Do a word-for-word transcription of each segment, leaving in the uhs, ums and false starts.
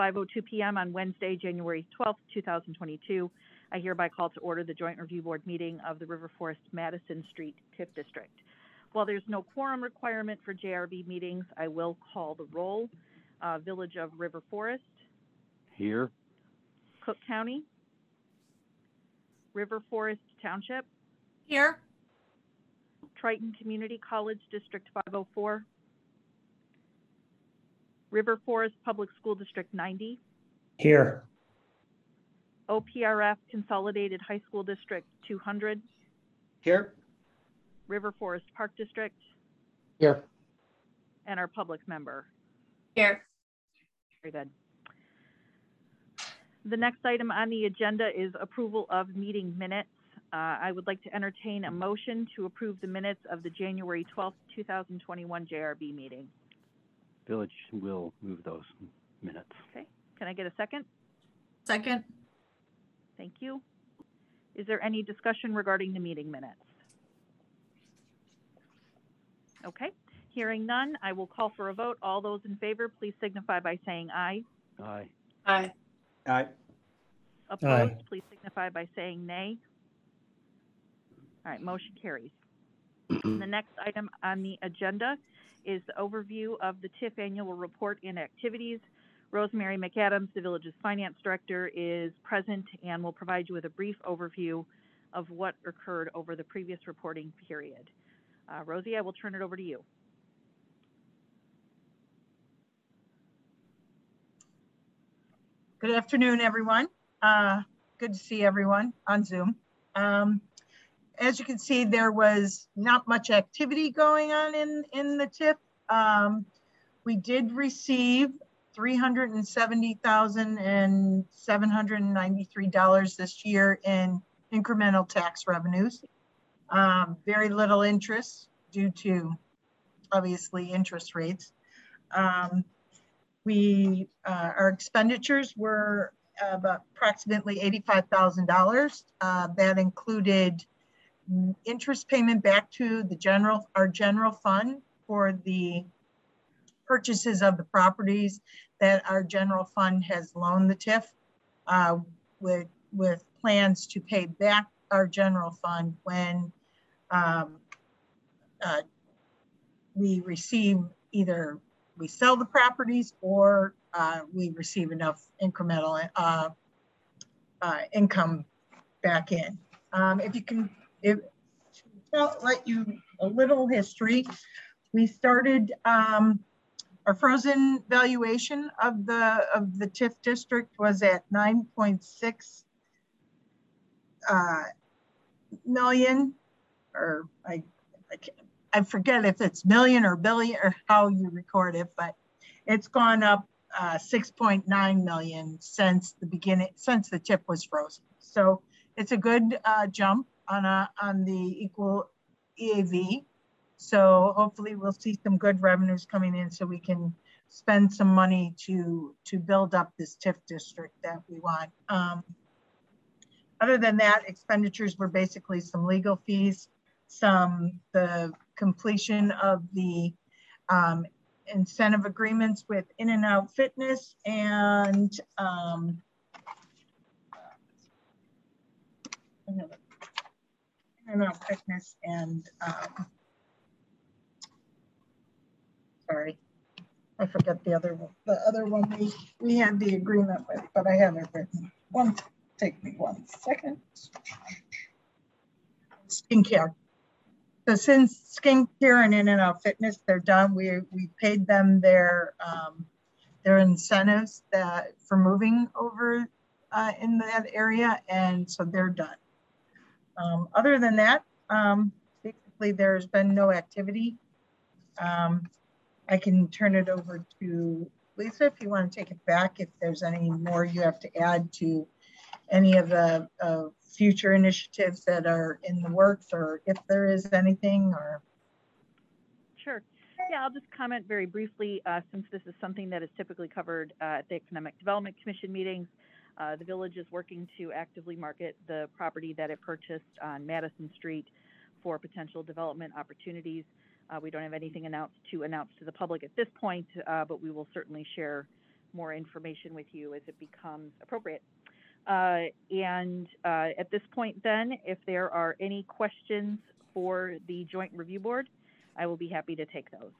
five oh two p m on Wednesday, January twelfth, two thousand twenty-two. I hereby call to order the Joint Review Board meeting of the River Forest Madison Street TIF District. While there's no quorum requirement for J R B meetings, I will call the roll. Uh, Village of River Forest. Here. Cook County. River Forest Township. Here. Triton Community College District five oh four. River Forest Public School District ninety. Here. O P R F Consolidated High School District two hundred. Here. River Forest Park District. Here. And our public member. Here. Very good. The next item on the agenda is approval of meeting minutes. Uh, I would like to entertain a motion to approve the minutes of the January twelfth, two thousand twenty-one J R B meeting. Village will move those minutes. Okay, can I get a second? Second. Thank you. Is there any discussion regarding the meeting minutes? Okay, hearing none, I will call for a vote. All those in favor, please signify by saying aye. Aye. Aye. Aye. Opposed, Aye. please signify by saying nay. All right, motion carries. The next item on the agenda is the overview of the TIF annual report and activities. Rosemary McAdams, the village's finance director, is present and will provide you with a brief overview of what occurred over the previous reporting period. Uh, Rosie, I will turn it over to you. Good afternoon, everyone. Uh, good to see everyone on Zoom. Um, as you can see, there was not much activity going on in, in the TIF. Um, we did receive three hundred seventy thousand seven hundred ninety-three dollars this year in incremental tax revenues. Um, very little interest due to, obviously, interest rates. Um, we, uh, our expenditures were uh, about approximately eighty-five thousand dollars. Uh, that included interest payment back to the general, our general fund for the purchases of the properties that our general fund has loaned the TIF, uh, with, with plans to pay back our general fund when um, uh, we receive either we sell the properties or uh, we receive enough incremental uh, uh, income back in. Um, if you can, if I'll let you a little history. We started um, our frozen valuation of the of the TIF district was at nine point six uh, million, or I, I can't. I forget if it's million or billion or how you record it, but it's gone up uh, six point nine million since the beginning, since the TIF was frozen. So it's a good uh, jump on a on the equal E A V. So hopefully we'll see some good revenues coming in so we can spend some money to to build up this TIF district that we want. Um, other than that, expenditures were basically some legal fees, some the completion of the um, incentive agreements with In-N-Out Fitness and um, In-N-Out Fitness and um, sorry, I forget the other one. The other one we we had the agreement with, but I have it written. One, take me one second. Skincare. So since Skincare and In-N-Out Fitness, they're done. We we paid them their um, their incentives that for moving over uh, in that area, and so they're done. Um, other than that, um, basically there's been no activity. Um, I can turn it over to Lisa if you want to take it back. If there's any more you have to add to any of the uh, future initiatives that are in the works, or if there is anything, or. Sure. Yeah, I'll just comment very briefly, uh, since this is something that is typically covered uh, at the Economic Development Commission meetings. Uh, the village is working to actively market the property that it purchased on Madison Street for potential development opportunities. Uh, we don't have anything announced to announce to the public at this point, uh, but we will certainly share more information with you as it becomes appropriate. Uh, and uh, at this point then, if there are any questions for the Joint Review Board, I will be happy to take those.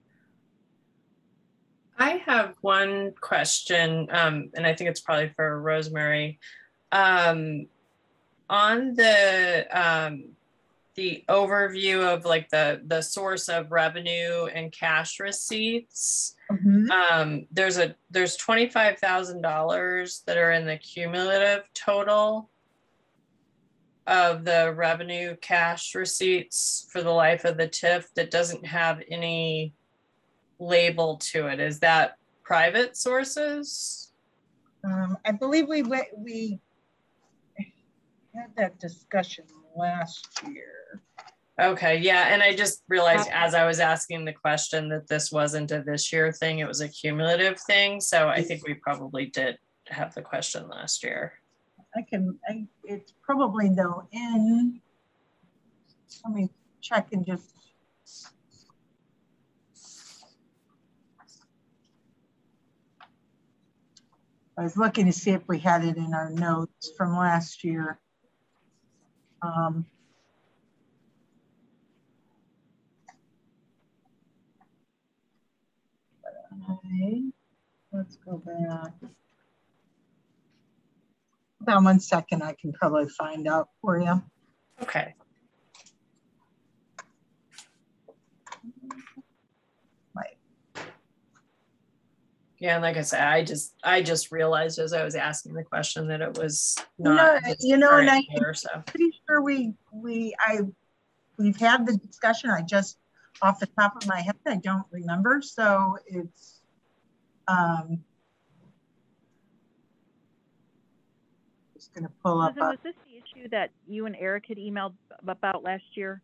I have one question, um, and I think it's probably for Rosemary. Um, on the um, the overview of like the the source of revenue and cash receipts, Mhm. um, there's a there's twenty-five thousand dollars that are in the cumulative total of the revenue cash receipts for the life of the T I F that doesn't have any label to it. Is that private sources? Um, I believe we went, we had that discussion last year. Okay, yeah, and I just realized as I was asking the question that this wasn't a this year thing, it was a cumulative thing. So I think we probably did have the question last year. I can, I, it's probably though in, let me check and just. I was looking to see if we had it in our notes from last year. Um, I, let's go back. Hold on one second, I can probably find out for you. Okay. Right. Yeah, and like I said, I just I just realized as I was asking the question that it was You know, not this you know, and current I- year, so. Pretty sure we, we, I, we've had the discussion, I just, off the top of my head, I don't remember, so it's, um, just gonna pull up, Susan, uh, was this the issue that you and Eric had emailed about last year?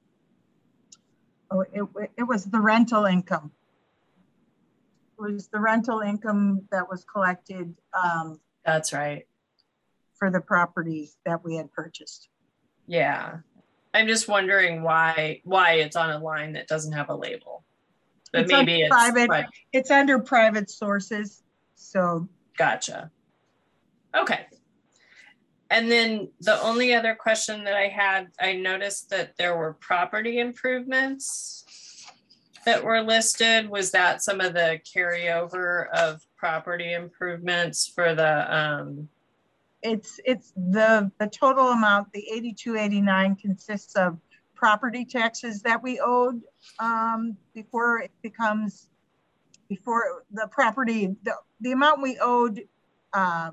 oh, it, it was the rental income. It was the rental income that was collected, um, That's right. for the properties that we had purchased. Yeah. I'm just wondering why why it's on a line that doesn't have a label. But It's maybe under it's private. but It's under private sources, so. gotcha. Okay. And then the only other question that I had, I noticed that there were property improvements that were listed. Was that some of the carryover of property improvements for the um It's, it's the, the total amount, the eighty-two eighty-nine consists of property taxes that we owed um, before it becomes, before the property, the, the amount we owed um,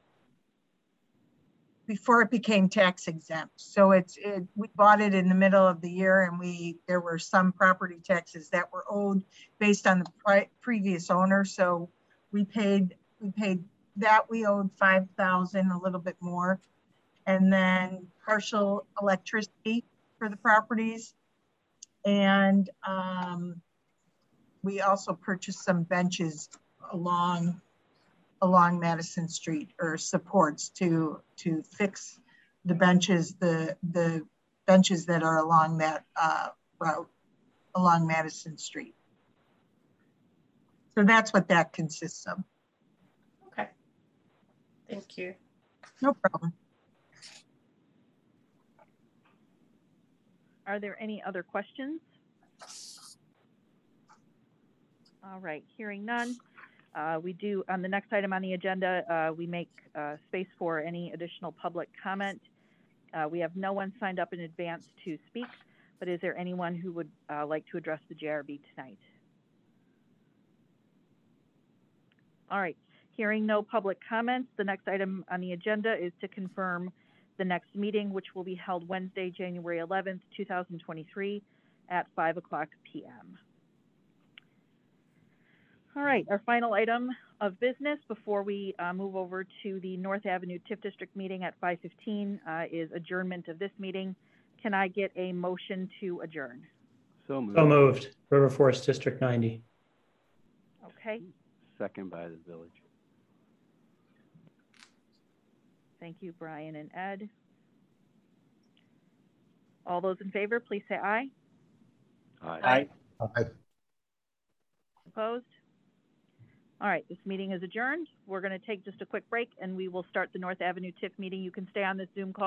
before it became tax exempt. So it's, it, we bought it in the middle of the year and we, there were some property taxes that were owed based on the pri previous owner. So we paid, we paid that we owed five thousand, a little bit more. And then partial electricity for the properties. And um, we also purchased some benches along along Madison Street, or supports to to fix the benches, the the benches that are along that uh, route, along Madison Street. So that's what that consists of. okay. Thank you. No problem. Are there any other questions? All right, hearing none. Uh, we do, on the next item on the agenda, uh, we make uh, space for any additional public comment. Uh, we have no one signed up in advance to speak, but is there anyone who would uh, like to address the J R B tonight? All right, hearing no public comments, the next item on the agenda is to confirm the next meeting, which will be held Wednesday, January eleventh, two thousand twenty-three at five o'clock p m All right, our final item of business before we uh, move over to the North Avenue TIF District meeting at five fifteen uh, is adjournment of this meeting. Can I get a motion to adjourn? So moved. So moved. River Forest District ninety. Okay, Second by the village. thank you, Brian and Ed. All those in favor, please say aye. Aye. Aye. Opposed? All right, this meeting is adjourned. We're going to take just a quick break and we will start the North Avenue TIF meeting. You can stay on this Zoom call